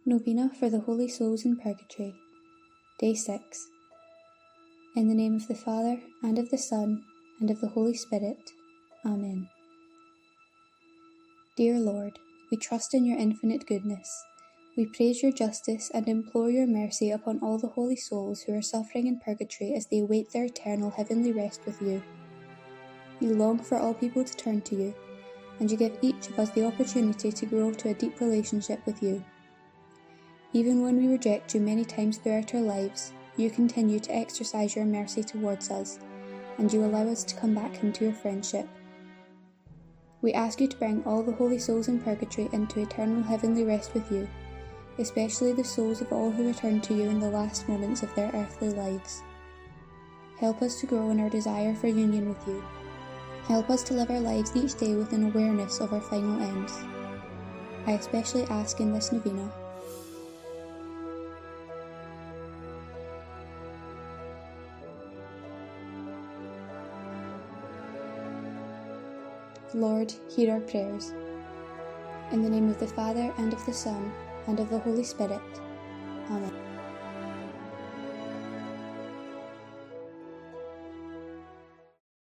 Novena for the Holy Souls in Purgatory. Day 6. In the name of the Father, and of the Son, and of the Holy Spirit. Amen. Dear Lord, we trust in your infinite goodness. We praise your justice and implore your mercy upon all the holy souls who are suffering in purgatory as they await their eternal heavenly rest with you. You long for all people to turn to you, and you give each of us the opportunity to grow to a deep relationship with you. Even when we reject you many times throughout our lives, you continue to exercise your mercy towards us, and you allow us to come back into your friendship. We ask you to bring all the holy souls in purgatory into eternal heavenly rest with you, especially the souls of all who return to you in the last moments of their earthly lives. Help us to grow in our desire for union with you. Help us to live our lives each day with an awareness of our final ends. I especially ask in this novena. Lord, hear our prayers. In the name of the Father, and of the Son, and of the Holy Spirit. Amen.